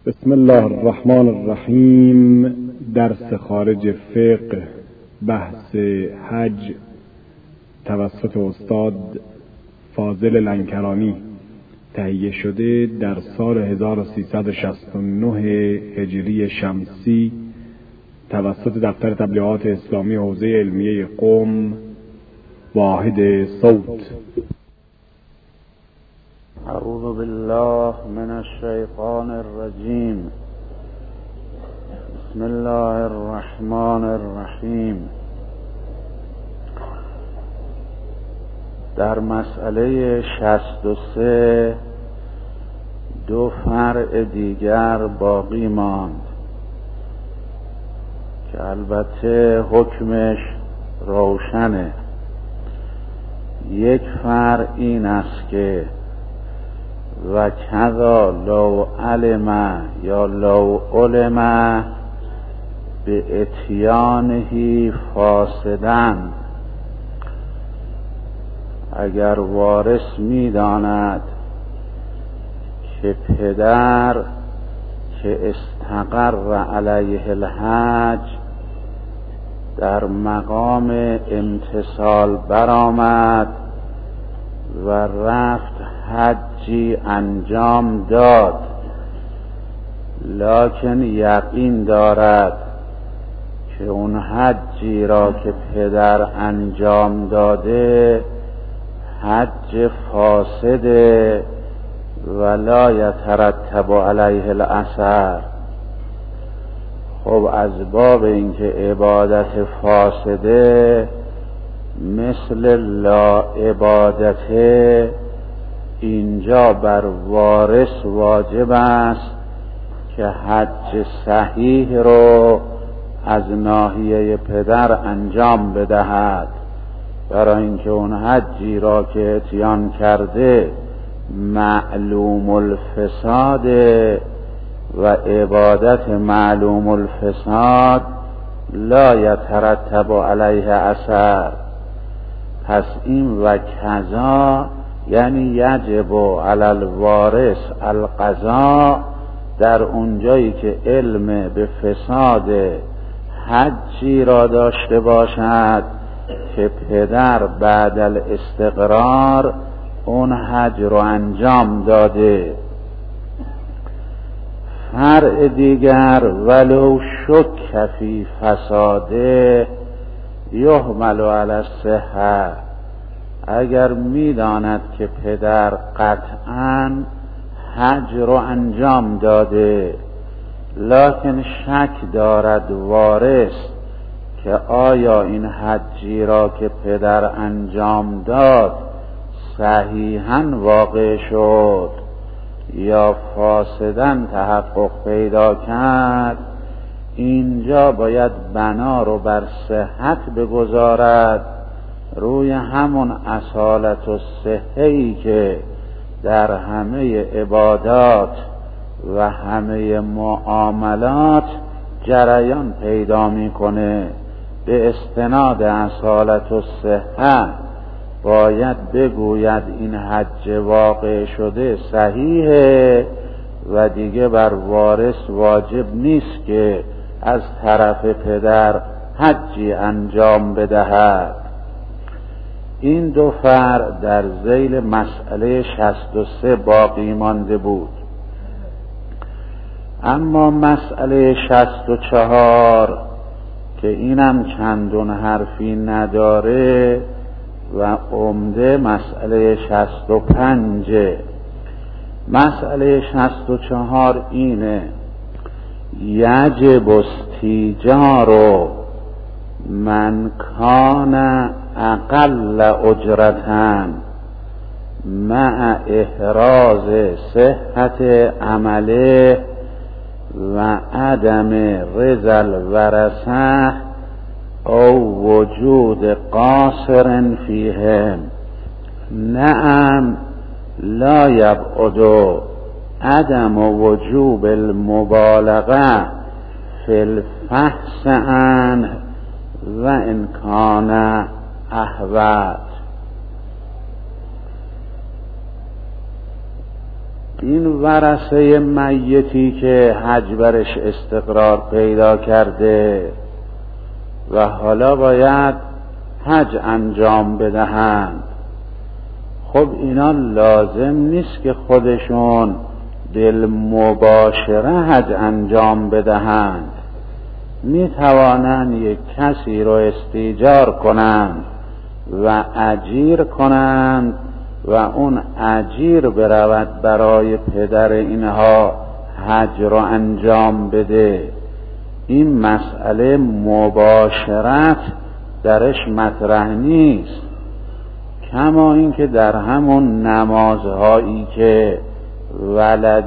بسم الله الرحمن الرحیم. درس خارج فقه، بحث حج توسط استاد فاضل لنکرانی تهیه شده در سال 1369 هجری شمسی توسط دفتر تبلیغات اسلامی حوزه علمیه قم، واحد صوت. اعوذ بالله من الشیطان الرجیم. بسم الله الرحمن الرحیم. در مسئله 63 دو فرع دیگر باقی ماند که البته حکمش روشنه. یک فرع این است که و کذا لو علم یا لو علم به اتیانه فاسدن، اگر وارث می‌داند که پدر که استقر علیه الحج در مقام امتثال برآمد و رفت حجی انجام داد، لکن یقین دارد که اون حجی را که پدر انجام داده حج فاسده و لا یترتب علیه الاثر. خب از باب اینکه عبادت فاسده مثل لا عبادته، اینجا بر وارث واجب است که حج صحیح رو از ناحیه پدر انجام بدهد، برای اینکه اون حجی را که اتیان کرده معلوم الفساد و عبادت معلوم الفساد لا یترتب علیه اثر. پس این و کذا یعنی یجب علی الوارث القضاء در اونجایی که علم به فساد حجی را داشته باشد که پدر بعد الاستقرار اون حج رو انجام داده. فرع دیگر ولو شک فی فساده یحمل علی الصحة، اگر میداند که پدر قطعاً حج رو انجام داده لکن شک دارد وارث که آیا این حجی را که پدر انجام داد صحیحاً واقع شد یا فاسداً تحقق پیدا کرد، اینجا باید بنا رو بر صحت بگذارد روی همون اصالت و صحه‌ای که در همه عبادات و همه معاملات جریان پیدا میکنه. به استناد اصالت و صحه باید بگوید این حج واقع شده صحیحه و دیگه بر وارث واجب نیست که از طرف پدر حجی انجام بدهد. این دو فرع در ذیل مسئله 63 باقی مانده بود. اما مسئله 64 که اینم چندون حرفی نداره و عمده مسئله 65. مسئله 64 اینه: یجب استیجار من کان اقل اجرتن مع احراز صحت عمله و عدم رضا الورثه او وجود قاصر فیهم. نعم لا یبعد عدم وجوب المبالغه فی الفحص عنه و ان کان احوط. این ورثه میتی که حج برش استقرار پیدا کرده و حالا باید حج انجام بدهند، خب اینا لازم نیست که خودشون بالمباشره حج انجام بدهند، می توانند یک کسی رو استیجار کنند و اجیر کنند و اون اجیر برود برای پدر اینها حج رو انجام بده. این مسئله مباشرت درش مطرح نیست، کما اینکه در همون نمازهایی که ولد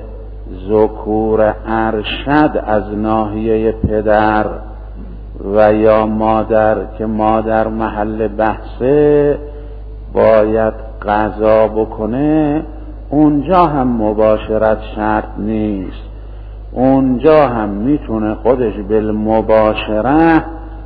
ذکور ارشد از ناحیه پدر و یا مادر که مادر محل بحثه باید قضا بکنه، اونجا هم مباشرت شرط نیست، اونجا هم میتونه خودش بالمباشره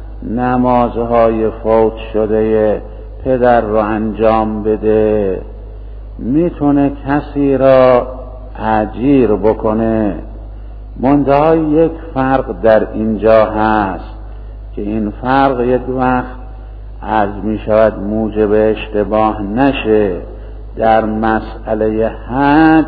نمازهای فوت شده پدر رو انجام بده، میتونه کسی را اجیر بکنه. منتها یک فرق در اینجا هست که این فرق یک وقت از می شود موجب اشتباه نشه. در مسئله حج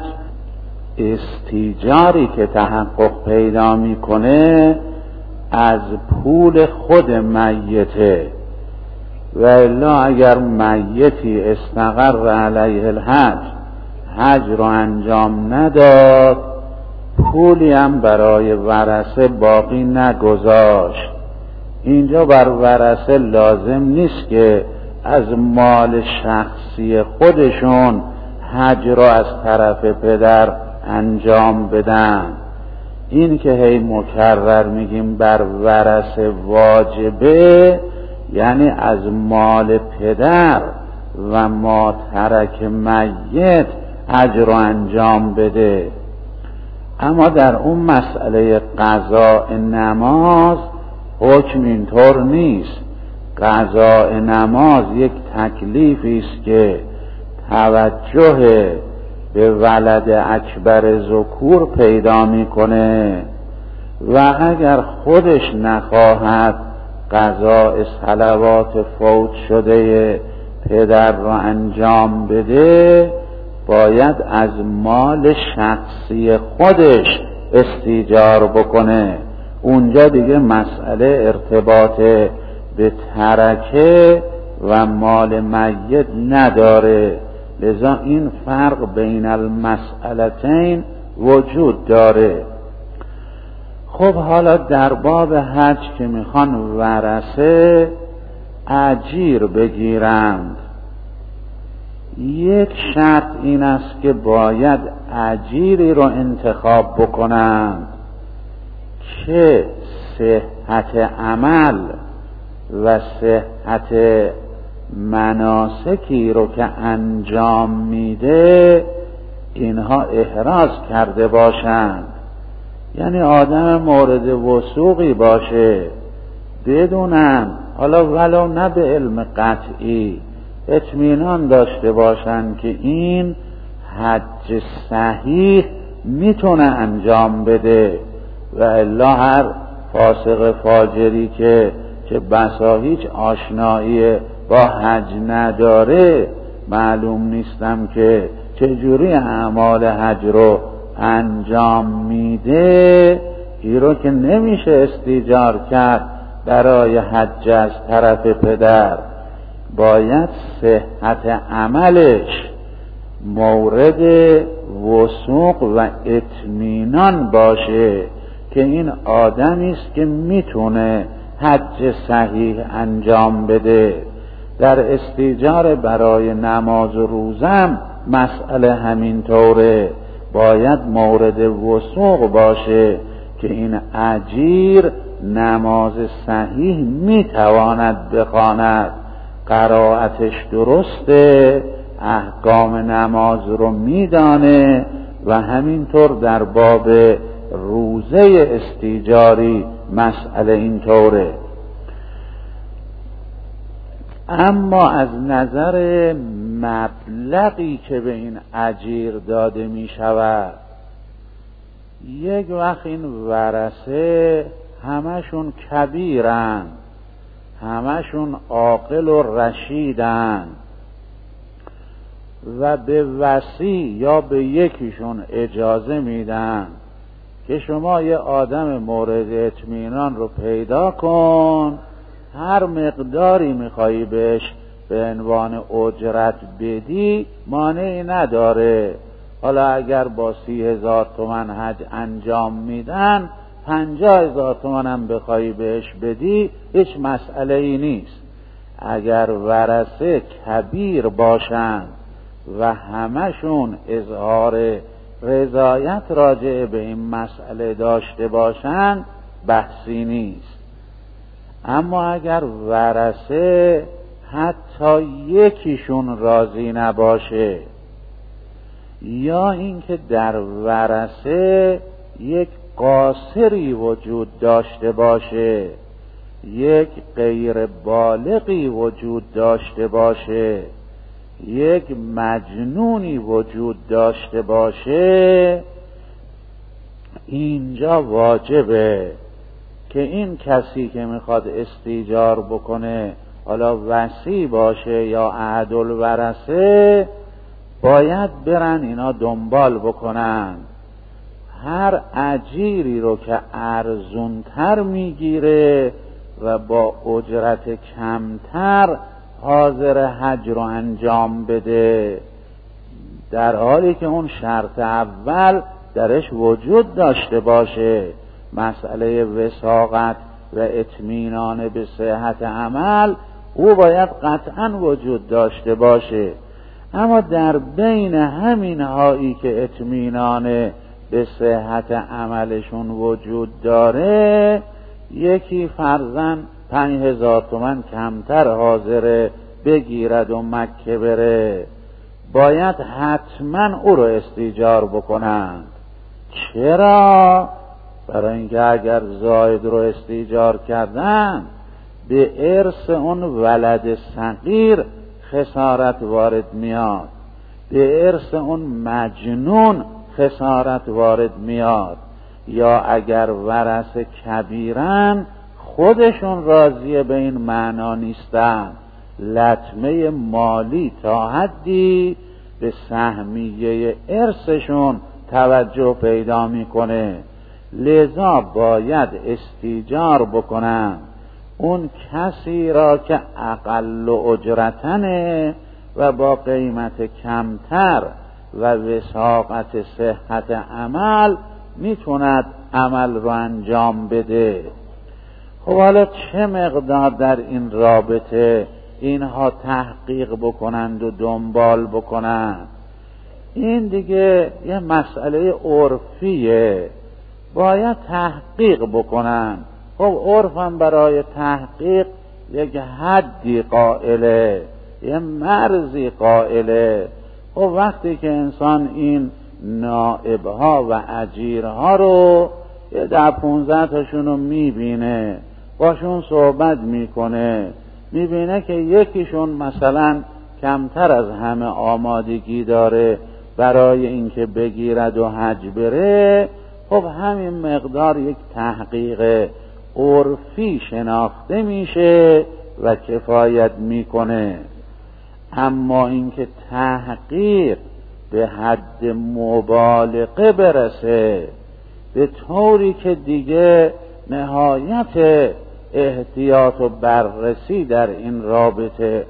استیجاری که تحقق پیدا میکنه از پول خود میته، و الا اگر میتی استقر علیه الحج حج رو انجام نداد، پولی هم برای ورثه باقی نگذاشت، اینجا بر ورثه لازم نیست که از مال شخصی خودشون حج رو از طرف پدر انجام بدن. این که هی مکرر میگیم بر ورثه واجبه، یعنی از مال پدر و ما ترک میت حج رو انجام بده. اما در اون مسئله قضاء نماز حکم اینطور نیست. قضاء نماز یک تکلیفی است که توجه به ولد اکبر ذکور پیدا میکنه و اگر خودش نخواهد قضاء صلوات فوت شده پدر را انجام بده، باید از مال شخصی خودش استیجار بکنه. اونجا دیگه مسئله ارتباط به ترکه و مال میت نداره، لذا این فرق بین المسئلتین وجود داره. خب حالا در باب حج که میخوان ورثه اجیر بگیرند، یک شرط این است که باید اجیری رو انتخاب بکنند که صحت عمل و صحت مناسکی رو که انجام میده اینها احراز کرده باشند، یعنی آدم مورد وثوقی باشه، بدونن حالا ولو نه به علم قطعی اطمینان داشته باشند که این حج صحیح میتونه انجام بده، و الا هر فاسق فاجری که بسا هیچ آشنایی با حج نداره، معلوم نیستم که چجوری اعمال حج رو انجام میده، این رو که نمیشه استیجار کرد برای حج از طرف پدر. باید صحت عملش مورد وثوق و اطمینان باشه که این آدمی است که میتونه حج صحیح انجام بده. در استیجار برای نماز و روزم مسئله همینطوره، باید مورد وثوق باشه که این اجیر نماز صحیح میتواند بخواند، قرائتش درسته، احکام نماز رو میدانه، و همینطور در باب روزه استیجاری مسئله اینطوره. اما از نظر مبلغی که به این اجیر داده می شود، یک وقت این ورثه همشون کبیرن، همشون عاقل و رشیدن و به وصی یا به یکیشون اجازه میدن که شما یه آدم مورد اطمینان رو پیدا کن، هر مقداری میخوایی بهش به عنوان اجرت بدی مانعی نداره. حالا اگر با 30,000 تومان حج انجام میدن 50,000 تومان هم بخوایی بهش بدی هیچ مسئله ای نیست. اگر ورثه کبیر باشند و همشون اظهار رضایت راجع به این مسئله داشته باشند بحثی نیست. اما اگر ورثه حتی یکیشون راضی نباشه، یا اینکه در ورثه یک قاصری وجود داشته باشه، یک غیر بالغی وجود داشته باشه، یک مجنونی وجود داشته باشه، اینجا واجبه که این کسی که میخواد استیجار بکنه، حالا وصی باشه یا احد الورثه، باید برن اینا دنبال بکنن هر اجیری رو که ارزونتر میگیره و با اجرت کمتر حاضر حج رو انجام بده، در حالی که اون شرط اول درش وجود داشته باشه، مسئله وثاقت و اطمینان به صحت عمل او باید قطعا وجود داشته باشه. اما در بین همین هایی که اطمینان به صحت عملشون وجود داره، یکی فرضاً 5,000 تومان کمتر حاضر بگیرد و مکه بره، باید حتما او رو استیجار بکنند. چرا؟ برای اینکه اگر زاید رو استیجار کردن به ارث اون ولد صغیر خسارت وارد میاد، به ارث اون مجنون خسارت وارد میاد، یا اگر ورثه کبیرن خودشون راضی به این معنا نیستن، لطمه مالی تا حدی به سهمیه ارثشون توجه پیدا میکنه، لذا باید استیجار بکنن اون کسی را که اقل اجرتنه و با قیمت کمتر و وثاقت صحت عمل میتوند عمل رو انجام بده. خب حالا چه مقدار در این رابطه اینها تحقیق بکنند و دنبال بکنند؟ این دیگه یه مسئله عرفیه، باید تحقیق بکنند. خب عرفم برای تحقیق یک حدی قائله، یه مرزی قائله. خب وقتی که انسان این نائبها و اجیرها رو یه 10-15 تاشون رو میبینه، باشون صحبت میکنه، میبینه که یکیشون مثلا کمتر از همه آمادگی داره برای اینکه بگیرد و حج بره، خب همین مقدار یک تحقیق عرفی شناخته میشه و کفایت میکنه. اما اینکه تحقیق به حد مبالغه برسه به طوری که دیگه نهایت احتیاط و بررسی در این رابطه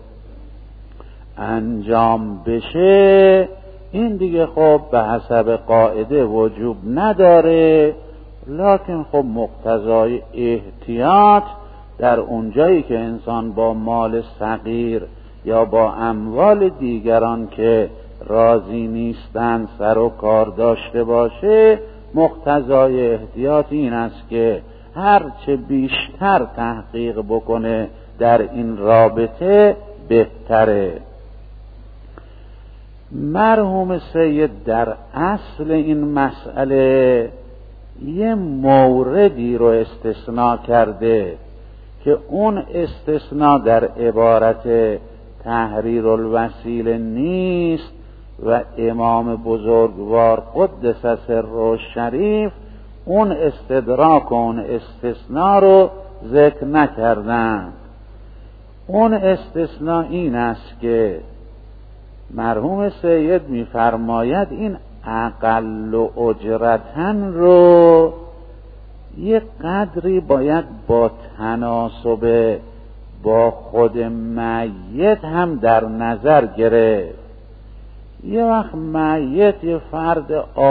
انجام بشه، این دیگه خب به حسب قاعده وجوب نداره، لکن خب مقتضای احتیاط در اونجایی که انسان با مال صغیر یا با اموال دیگران که راضی نیستن سر و کار داشته باشه، مقتضای احتیاط این است که هرچه بیشتر تحقیق بکنه در این رابطه بهتره. مرحوم سید در اصل این مسئله یه موردی رو استثناء کرده که اون استثناء در عبارت تحریر الوسیله نیست و امام بزرگوار قدس سره شریف اون استدراک و اون استثناء رو ذکر نکردن. اون استثناء این است که مرحوم سید می‌فرماید این اقل و اجرتن رو یه قدری باید با تناسب با خود میت هم در نظر گرفت. یه وقت میت یه فرد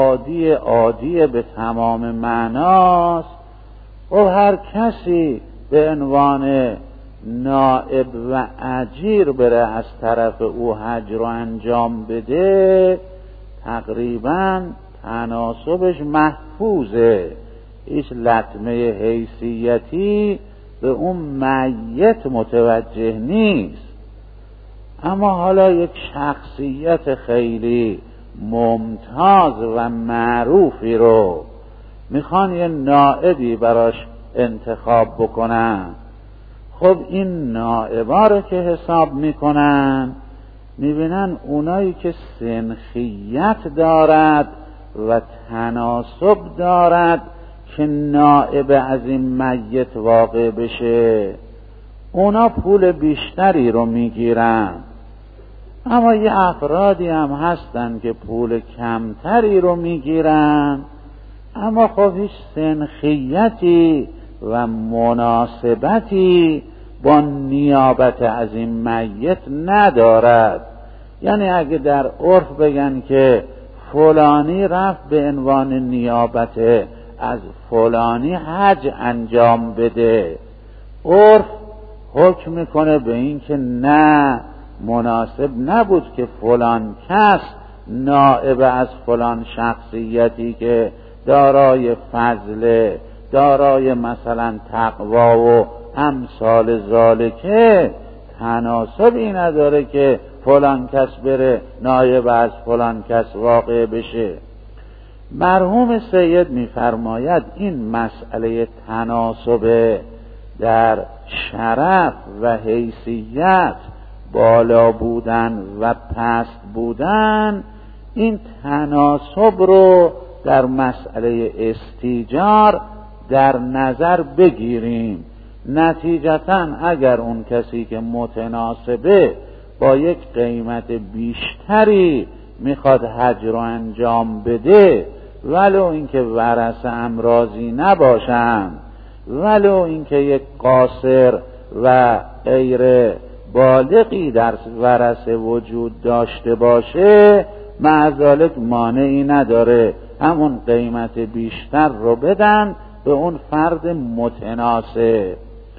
عادی به تمام معناست و هر کسی به عنوان نائب و اجیر بره از طرف او حج رو انجام بده، تقریبا تناسبش محفوظه، هیچ لطمه حیثیتی به اون میت متوجه نیست. اما حالا یک شخصیت خیلی ممتاز و معروفی رو میخوان یه نائبی براش انتخاب بکنن. خب این نائبا رو که حساب میکنن میبینن اونایی که سنخیت دارد و تناسب دارد که نائب از این میت واقع بشه، اونا پول بیشتری رو میگیرن. اما یه افرادی هم هستن که پول کمتری رو میگیرن، اما خب هیچ سنخیتی و مناسبتی با نیابت از این میت ندارد. یعنی اگه در عرف بگن که فلانی رفت به عنوان نیابت از فلانی حج انجام بده، عرف حکم میکنه به این که نه، مناسب نبود که فلان کس نائب از فلان شخصیتی که دارای فضل، دارای مثلا تقوا و امثال ذالکه، تناسبی نداره که فلان کس بره نائب از فلان کس واقع بشه. مرحوم سید میفرماید این مسئله تناسب در شرف و حیثیت، بالا بودن و پست بودن، این تناسب رو در مسئله استیجار در نظر بگیریم. نتیجتاً اگر اون کسی که متناسبه با یک قیمت بیشتری میخواد حج رو انجام بده، ولو اینکه ورثه امراضی نباشن، ولو اینکه یک قاصر و غیر بالغی در ورثه وجود داشته باشه، معذالک مانعی نداره همون قیمت بیشتر رو بدن به اون فرد متناسب.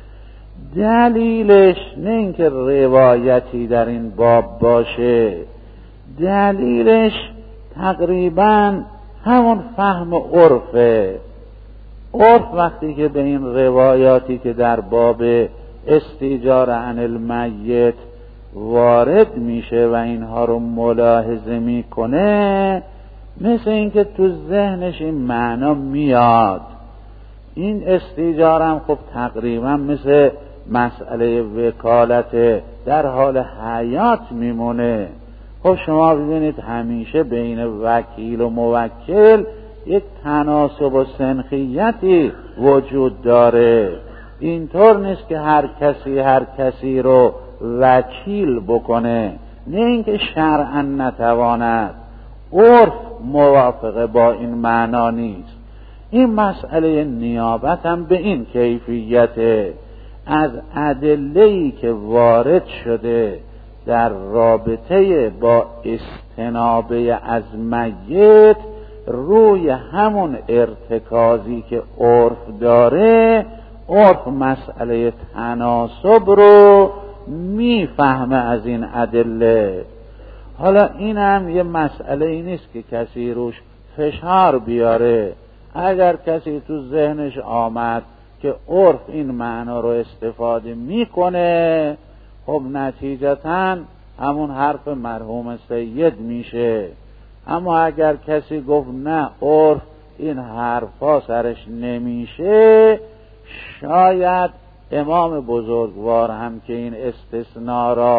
دلیلش نه اینکه روایتی در این باب باشه، دلیلش تقریبا همون فهم عرفه. عرف وقتی که به این روایاتی که در باب استیجار عن المیت وارد میشه و اینها رو ملاحظه میکنه، مثل اینکه تو ذهنش این معنا میاد. این استیجارم خب تقریبا مثل مسئله وکالت در حال حیات میمونه. خب شما ببینید همیشه بین وکیل و موکل یک تناسب و سنخیتی وجود داره. اینطور نیست که هر کسی رو وکیل بکنه، نه اینکه شرعاً نتواند، عرف موافقه با این معنا نیست. این مسئله نیابت هم به این کیفیته. از ادله‌ای که وارد شده در رابطه با استنابه از میت، روی همون ارتکازی که عرف داره، عرف مسئله تناسب رو میفهمه از این ادله. حالا این هم یه مسئله ای نیست که کسی روش فشار بیاره. اگر کسی تو ذهنش آمد که عرف این معنا رو استفاده میکنه، خب نتیجتاً همون حرف مرحوم سید میشه. اما اگر کسی گفت نه، عرف این حرفا سرش نمیشه، شاید امام بزرگوار هم که این استثناء را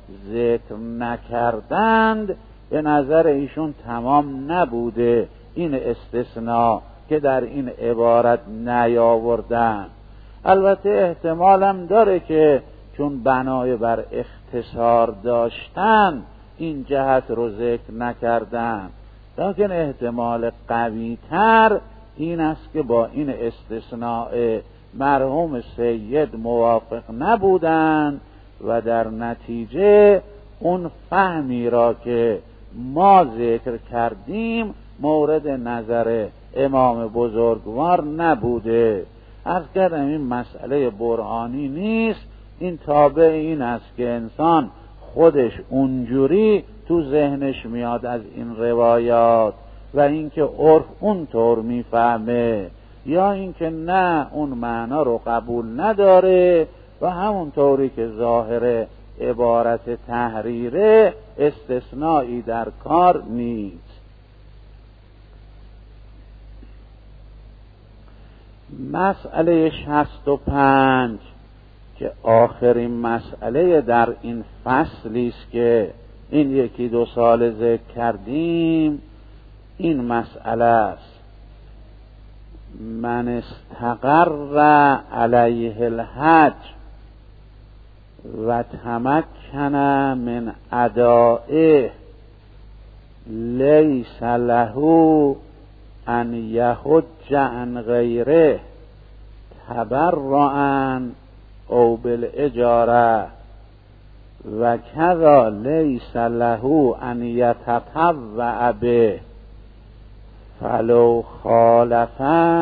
ذکر نکردند به نظر ایشون تمام نبوده این استثناء که در این عبارت نیاوردند. البته احتمالم داره که چون بنای بر اختصار داشتن این جهت رو ذکر نکردن، لیکن احتمال قوی تر این است که با این استثناء مرحوم سید موافق نبودند و در نتیجه اون فهمی را که ما ذکر کردیم مورد نظر امام بزرگوار نبوده. عرض کردم این مسئله برهانی نیست، این تابع این است که انسان خودش اونجوری تو ذهنش میاد از این روایات و اینکه عرف اونطور میفهمه، یا اینکه نه اون معنا رو قبول نداره و همونطوری که ظاهر عبارت تحریره استثنایی در کار نیست. مسئله 65 که آخرین مسئله در این فصلی است که این یکی دو سال ذکر کردیم، این مسئله است: من استقر علیه الحج و تمکن من ادائه لیس له ان یحج عن غیره تبرعا او بالاجاره و کذا لیس له ان یتطوع به فلو خالف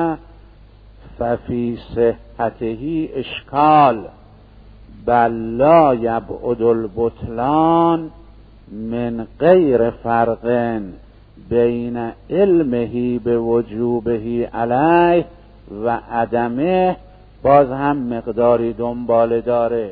ففی صحته اشکال بل لا یبعد البطلان من غیر فرق بین علمه بوجوبه علیه و عدمه. باز هم مقداری دنباله داره.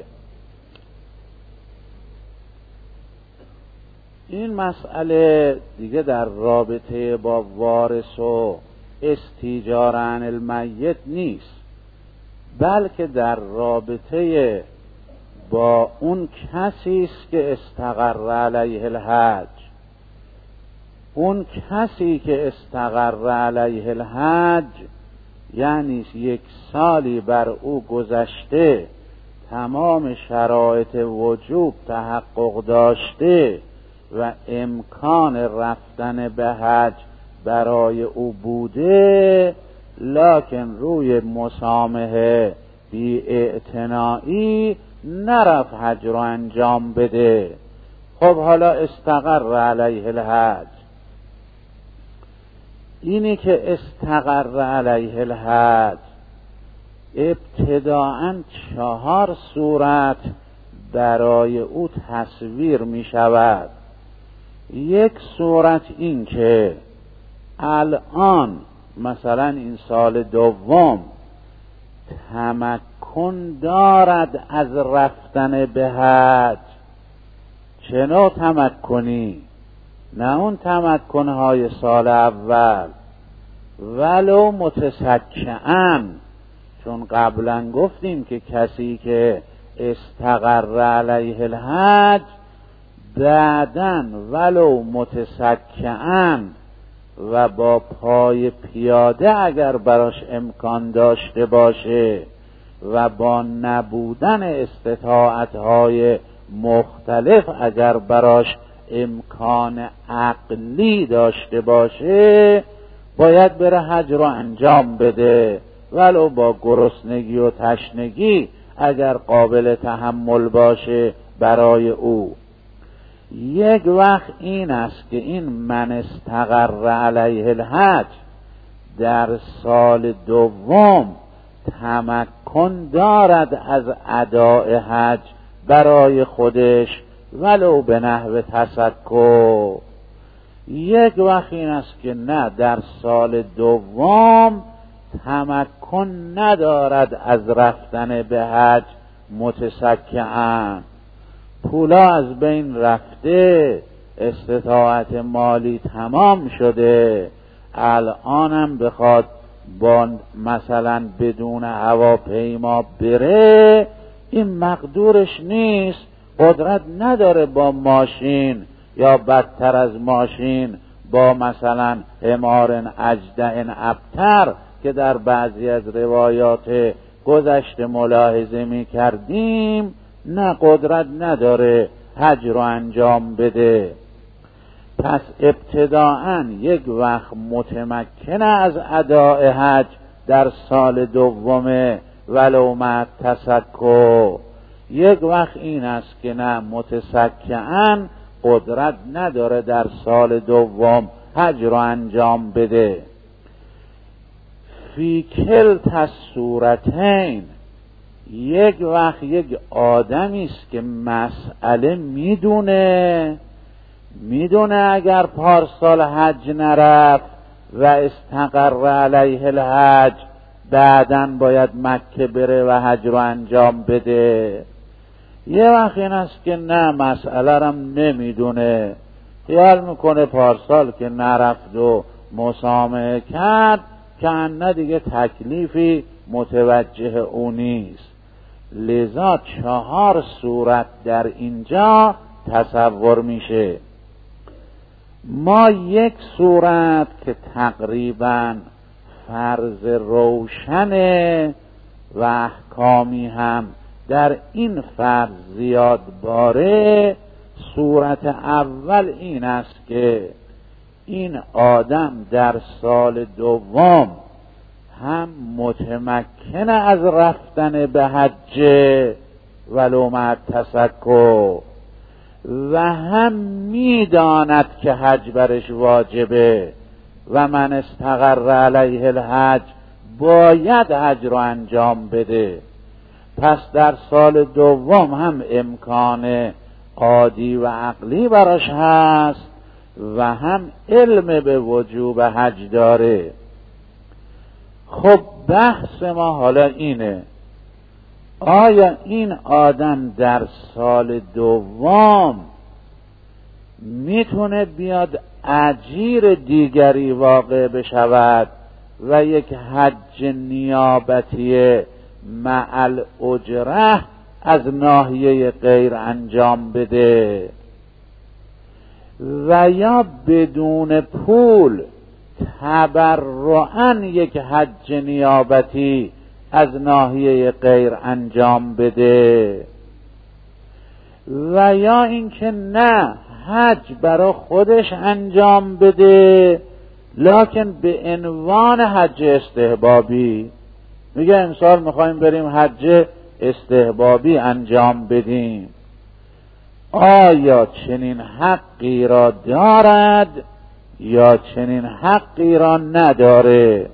این مسئله دیگه در رابطه با وارث و استیجار عن المیت نیست، بلکه در رابطه با اون کسی است که استقر علیه الحج. اون کسی که استقر علیه الحج یعنی 1 سالی بر او گذشته، تمام شرایط وجوب تحقق داشته و امکان رفتن به حج برای او بوده، لکن روی مسامحه بی اعتنایی نرفت حج رو انجام بده. خب حالا استقر علیه الحج. اینی که استقر علیه الحج ابتداءً 4 صورت برای او تصویر می شود. 1 صورت این که الان مثلا این سال دوم تمکن دارد از رفتن به حج. چه نوع تمکنی؟ نه اون تمکنهای سال اول، ولو متسکعاً، چون قبلا گفتیم که کسی که استقر علیه الحج بعداً ولو متسکعاً و با پای پیاده اگر براش امکان داشته باشه و با نبودن استطاعتهای مختلف اگر براش امکان عقلی داشته باشه، باید بره حج رو انجام بده، ولو با گرسنگی و تشنگی اگر قابل تحمل باشه برای او. 1 وقت این است که این من استقر علیه الحج در سال دوم تمکن دارد از اداء حج برای خودش ولو به نحو تسکع. 1 وقت این است که نه، در سال دوم تمکن ندارد از رفتن به حج متسکعاً، پولا از بین رفته، استطاعت مالی تمام شده، الانم بخواد با مثلا بدون هواپیما بره، این مقدورش نیست. قدرت نداره با ماشین یا بدتر از ماشین با مثلا حمار اجدع ابتر که در بعضی از روایات گذشته ملاحظه می کردیم، نه قدرت نداره حج رو انجام بده. پس ابتداعاً یک وقت متمکنه از اداء حج در سال دومه ولو مع تسکع، یک وقت این است که نه متسکعاً قدرت نداره در سال دوم حج رو انجام بده. فی کلتا الصورتین، یک وقت یک آدمی است که مسئله میدونه اگر پارسال حج نرفت و استقر علیه الحج بعداً باید مکه بره و حج رو انجام بده. یه وقت این است که نه مسئله رم نمیدونه، خیال میکنه پارسال که نرفت و مسامحه کرد که نه دیگه تکلیفی متوجه او نیست. لذا 4 صورت در اینجا تصور میشه. ما یک صورت که تقریباً فرض روشنه و احکامی هم در این فرض زیاد باره، صورت اول این است که این آدم در سال دوم هم متمکن از رفتن به حج ولو مع تسکع و هم میداند که حج برش واجبه و من استقر علیه الحج باید حج رو انجام بده. پس در سال دوم هم امکان عادی و عقلی براش هست و هم علم به وجوب حج داره. خب بحث ما حالا اینه، آیا این آدم در سال دوم میتونه بیاد اجیر دیگری واقع بشود و یک حج نیابتی مع الاجره از ناحیه غیر انجام بده و یا بدون پول تبرعاً یک حج نیابتی از ناحیه غیر انجام بده و یا اینکه نه حج برای خودش انجام بده لکن به عنوان حج استحبابی. میگه امسال میخوایم بریم حج استحبابی انجام بدیم. آیا چنین حقی را دارد یا چنین حقی را نداره؟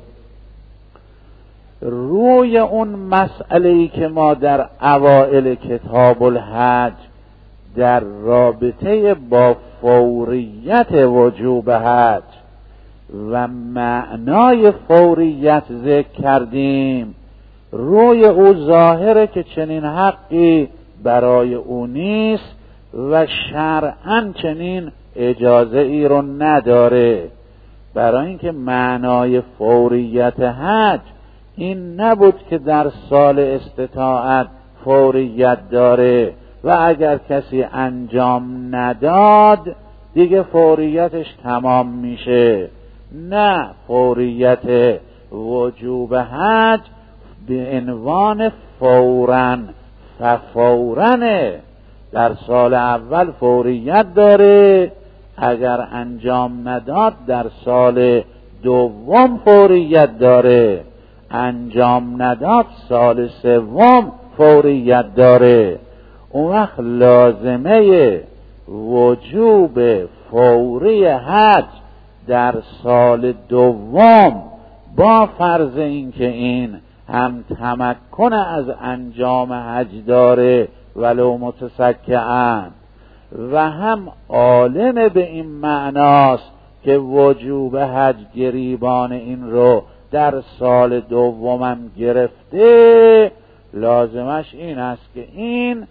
روی اون مسئله‌ای که ما در اوائل کتاب الحج در رابطه با فوریت وجوب حج و معنای فوریت ذکر کردیم، روی او ظاهره که چنین حقی برای او نیست و شرعاً چنین اجازه ای رو نداره. برای اینکه معنای فوریت حج این نبود که در سال استطاعت فوریت داره و اگر کسی انجام نداد دیگه فوریتش تمام میشه. نه، فوریت وجوب حج به عنوان فوراً فورانه. در سال اول فوریت داره، اگر انجام نداد در سال دوم فوریت داره، انجام نداد سال سوم فوریت داره. اون وقت لازمه وجوب فوری حج در سال دوم با فرض اینکه این هم تمکن از انجام حج داره ولو متسکعاً و هم عالم به این معناست که وجوب حج گریبان این رو در سال دومم گرفته، لازمش این است که این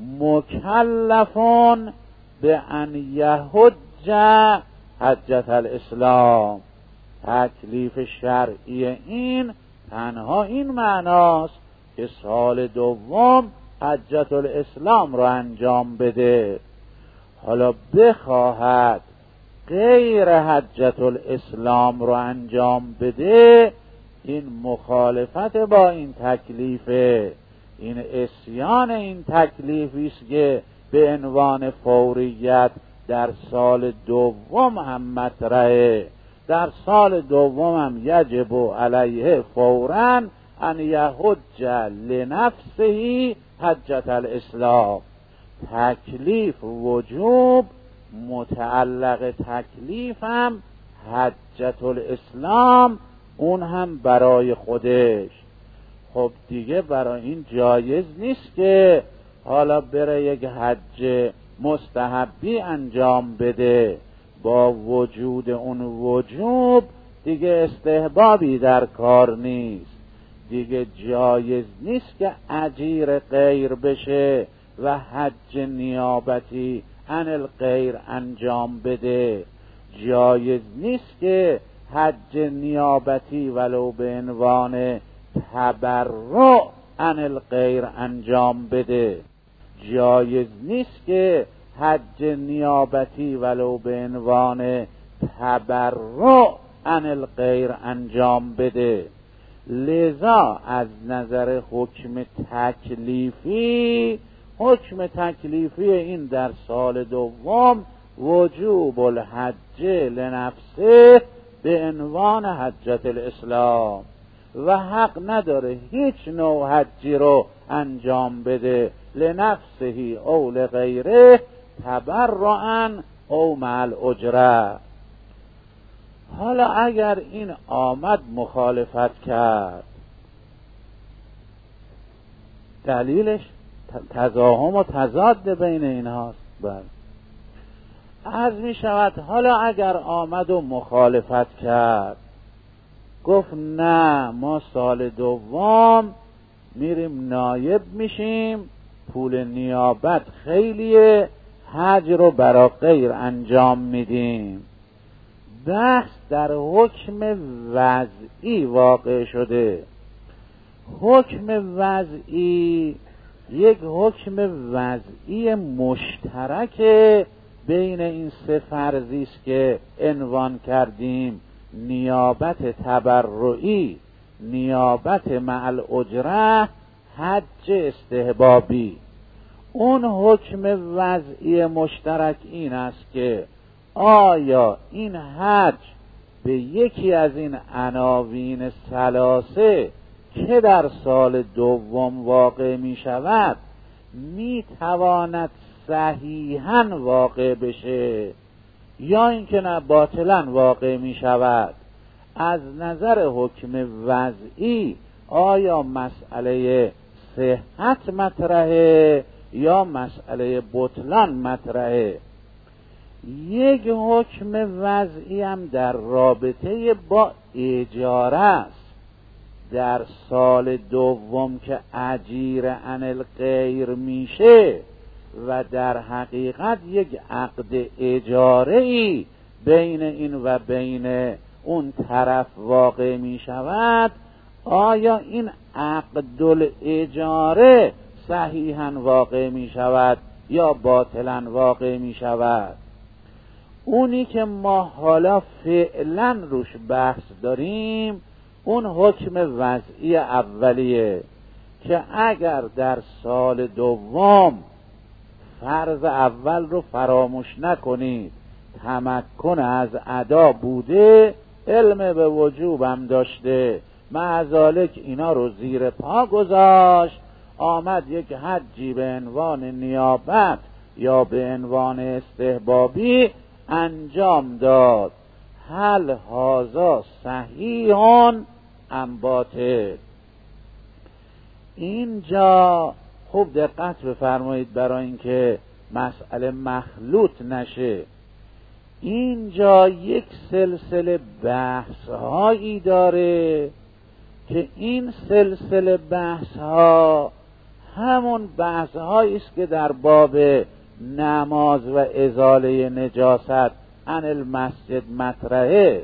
مکلفون به ان یحج حجت الاسلام. تکلیف شرعی این تنها این معناست که سال دوم حجت الاسلام رو انجام بده. حالا بخواهد غیر حجت الاسلام رو انجام بده، این مخالفت با این تکلیفه، این عصیان این تکلیفی است که به عنوان فوریت در سال دوم هم مطرحه. در سال دوم هم یجب علیه فوراً ان یحج لنفسه حجت الاسلام. تکلیف وجوب متعلق تکلیفم حجت الاسلام، اون هم برای خودش. خب دیگه برای این جایز نیست که حالا بره یک حج مستحبی انجام بده، با وجود اون وجوب دیگه استحبابی در کار نیست، دیگه جایز نیست که اجیر غیر بشه و حج نیابتی عن الغیر انجام بده. جایز نیست که حج نیابتی ولو به عنوان تبرع عن الغیر انجام بده. جایز نیست که حج نیابتی ولو به عنوان تبرع عن الغیر انجام بده. لذا از نظر حکم تکلیفی، حکم تکلیفی این در سال دوم وجوب الحج لنفسه به عنوان حجت الاسلام، و حق نداره هیچ نوع حجی رو انجام بده لنفسه او لغیره تبرعا او مع الاجره. حالا اگر این آمد مخالفت کرد، دلیلش تزاحم و تضاد بین اینهاست. بله، عرض می شود حالا اگر آمد و مخالفت کرد، گفت نه ما سال دوم میریم نایب میشیم، پول نیابت خیلیه، حج رو برا غیر انجام میدیم. بحث در حکم وضعی واقع شده. حکم وضعی یک حکم وضعی مشترک بین این سه فرضی است که عنوان کردیم: نیابت تبرعی، نیابت مع الاجره، حج استحبابی. اون حکم وضعی مشترک این است که آیا این حج به یکی از این عناوین ثلاثه که در سال دوم واقع می شود می تواند صحیحاً واقع بشه یا اینکه نه باطلاً واقع می شود. از نظر حکم وضعی آیا مسئله صحت مطرحه یا مسئله بطلان مطرحه؟ یک حکم وضعی هم در رابطه با اجاره است. در سال دوم که اجیر عن الغیر میشه و در حقیقت یک عقد اجاره‌ای بین این و بین اون طرف واقع می شود، آیا این عقد الاجاره صحیحاً واقع می شود یا باطلاً واقع می شود؟ اونی که ما حالا فعلاً روش بحث داریم اون حکم وضعی اولیه که اگر در سال دوم فرض اول رو فراموش نکنید، تمکن از ادا بوده، علم به وجوبم داشته، معذالک اینا رو زیر پا گذاشت، آمد یک حجی به عنوان نیابت یا به عنوان استحبابی انجام داد، هل هذا صحیح ام باطل؟ اینجا خوب دقت بفرمایید برای اینکه مسئله مخلوط نشه. اینجا یک سلسله بحث هایی داره که این سلسله بحث ها همون بحث هایی است که در باب نماز و ازاله نجاست عن المسجد مطرحه.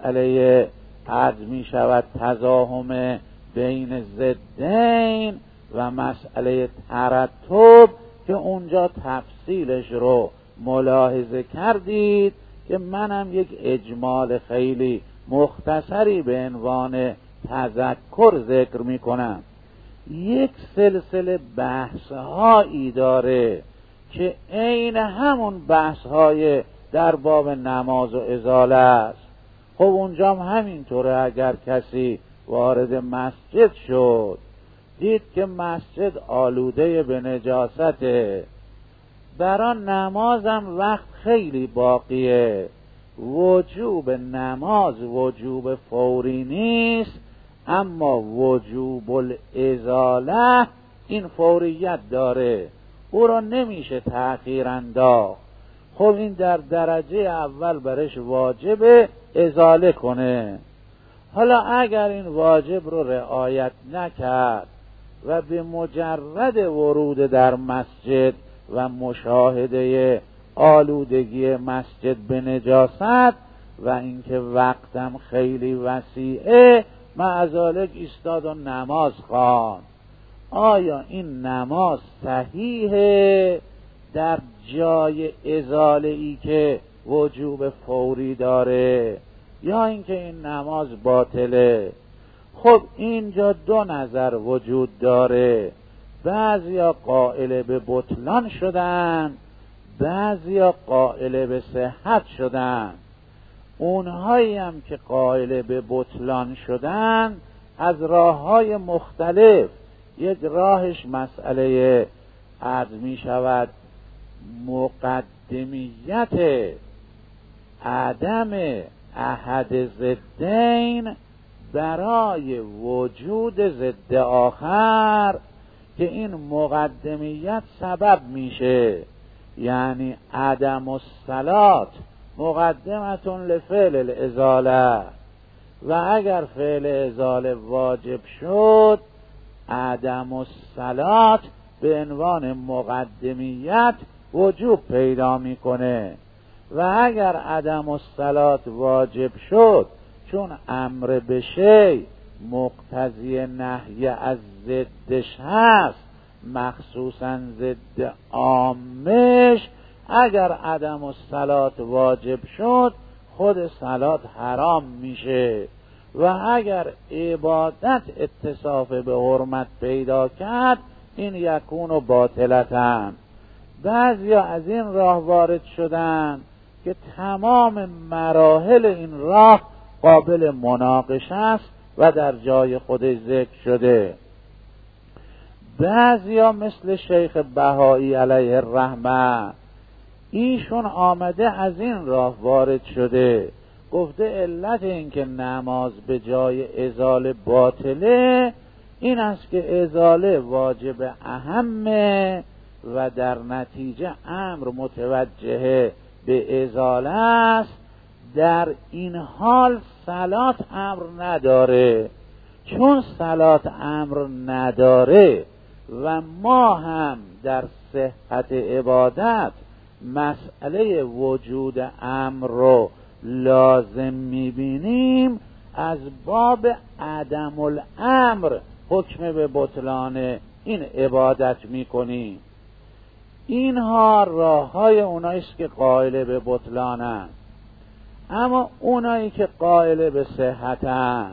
مسئله عرض می شود تزاحم بین ضدین و مسئله ترتب که اونجا تفصیلش رو ملاحظه کردید که منم یک اجمال خیلی مختصری به عنوان تذکر ذکر می کنم. یک سلسله بحث‌هایی داره که عین همون بحث‌های در باب نماز و ازاله است. خب اونجا هم همینطوره. اگر کسی وارد مسجد شد دید که مسجد آلوده به نجاسته، برای نمازم وقت خیلی باقیه، وجوب نماز وجوب فوری نیست، اما وجوب الازاله این فوریت داره، او را نمیشه تأخیر انداخت. خب این در درجه اول برش واجب ازاله کنه. حالا اگر این واجب رو رعایت نکرد و به مجرد ورود در مسجد و مشاهده آلودگی مسجد به نجاست و اینکه وقتم خیلی وسیعه معذالک ایستاد و نماز خواند، آیا این نماز صحیحه در جای ازاله ای که وجوب فوری داره یا اینکه این نماز باطله؟ خب اینجا دو نظر وجود داره. بعضیا قائل به بطلان شدن، بعضیا قائل به صحت شدن. اونهایی هم که قائل به بطلان شدن از راه‌های مختلف، یک راهش مسئله عرض می شود مقدمیت عدم احد ضدین برای وجود ضد آخر که این مقدمیت سبب میشه، یعنی عدم الصلاة مقدمتون لفعل الازاله، و اگر فعل ازاله واجب شد عدم الصلاة به عنوان مقدمیت وجوب پیدا میکنه، و اگر عدم الصلاة واجب شد چون امر به شی مقتضی نهی از ضدش هست، مخصوصا ضد عامش، اگر عدم الصلاة واجب شد خود صلاة حرام میشه، و اگر عبادت اتصاف به حرمت پیدا کرد این یکون و باطلتن. بعضیا از این راه وارد شدن که تمام مراحل این راه قابل مناقشه است و در جای خودش ذکر شده. بعضیا مثل شیخ بهایی علیه الرحمه، ایشون آمده از این راه وارد شده، گفته علت این که نماز به جای ازاله باطله این است که ازاله واجب اهمه و در نتیجه امر متوجه به ازاله است. در این حال صلات امر نداره. چون صلات امر نداره و ما هم در صحت عبادت مسئله وجود امر رو لازم میبینیم، از باب عدم الامر حکم به بطلان این عبادت میکنیم. اینها راه های اوناییست که قائل به بطلانن. اما اونایی که قائل به صحتن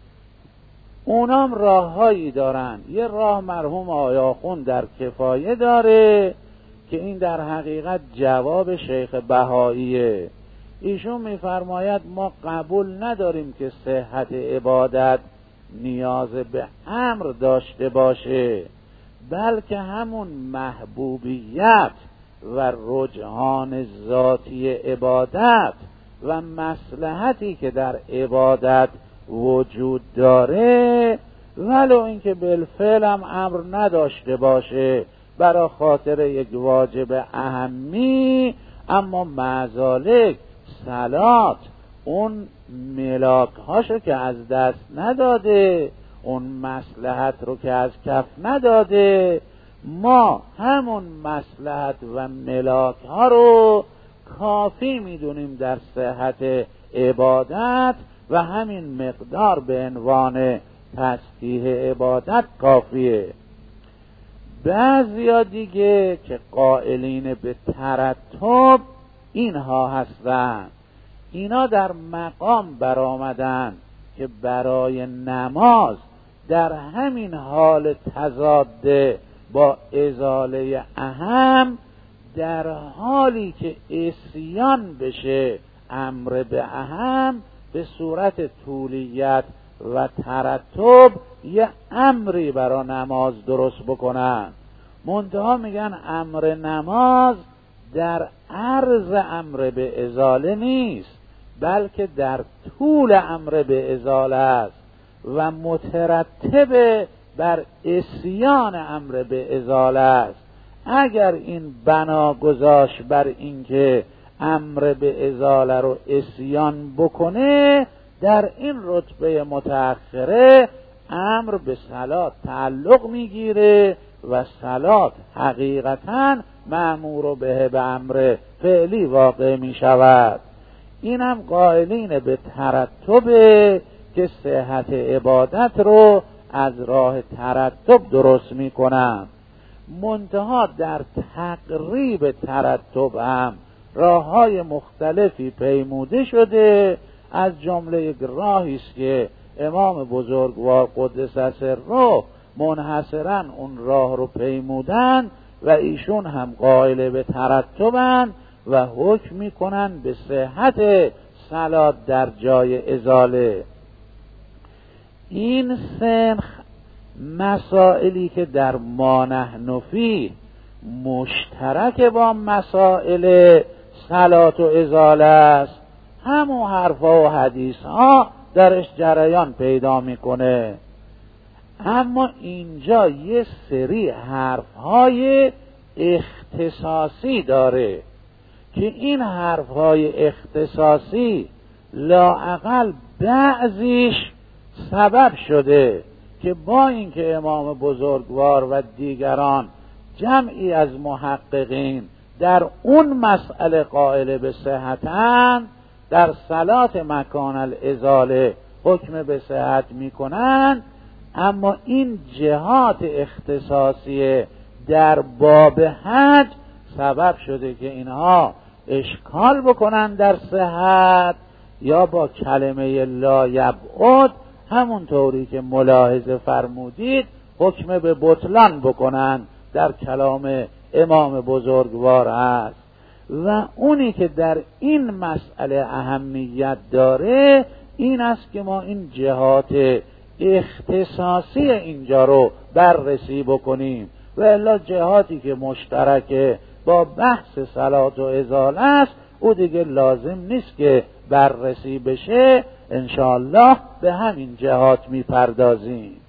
اونام راه هایی دارن. یه راه مرحوم آیاخون در کفایه داره که این در حقیقت جواب شیخ بهاییه. ایشون میفرماید ما قبول نداریم که صحت عبادت نیاز به امر داشته باشه، بلکه همون محبوبیت و رجحان ذاتی عبادت و مصلحتی که در عبادت وجود داره ولو اینکه بالفعل هم امر نداشته باشه برای خاطر یک واجب اهمی، اما معذالک صلات اون ملاک هاشو که از دست نداده، اون مصلحت رو که از کف نداده، ما همون مصلحت و ملاک ها رو کافی میدونیم در صحت عبادت و همین مقدار به عنوان تصحیح عبادت کافیه. بعضیا دیگه که قائلین به ترتب اینها هستند، اینا در مقام برآمدن که برای نماز در همین حال تضاد با ازاله اهم، در حالی که عصیان بشه امر به اهم، به صورت طولیت و ترتب یه امری برای نماز درست بکنن. منتها میگن امر نماز در عرض امر به ازاله نیست، بلکه در طول امر به ازاله است و مترتب بر عصیان امر به ازاله است. اگر این بنا گذاشت بر اینکه امر به ازاله رو عصیان بکنه، در این رتبه متأخره امر به صلات تعلق میگیره و صلات حقیقتاً مأمور به امر فعلی واقع می شود. اینم قائلین به ترتبه که صحت عبادت رو از راه ترتب درست می کنن. منتها در تقریب ترتب هم راه های مختلفی پیموده شده، از جمله یک راهی است که امام بزرگوار قدس سره منحصرا اون راه رو پیمودن و ایشون هم قائل به ترتبن و حکم میکنن به صحت صلات در جای ازاله. این سنخ مسائلی که در ما نحن فیه مشترک با مسائل صلات و ازاله است، همون حرفا و حدیث ها درش جریان پیدا میکنه. اما اینجا یه سری حرفهای اختصاصی داره که این حرفهای اختصاصی لااقل بعضیش سبب شده که با اینکه امام بزرگوار و دیگران جمعی از محققین در اون مسئله قائل به صحتن، در صلات مکان الازاله حکم به صحت میکنن، اما این جهات اختصاصی در باب حج سبب شده که اینها اشکال بکنن در صحت، یا با کلمه لا یبعد همون طوری که ملاحظه فرمودید حکم به بطلان بکنن در کلام امام بزرگوار هست. و اونی که در این مسئله اهمیت داره این است که ما این جهات اختصاصی اینجا رو بررسی بکنیم، و الا جهاتی که مشترک با بحث صلات و ازاله است او دیگه لازم نیست که بررسی بشه. انشاءالله به همین جهات میپردازیم.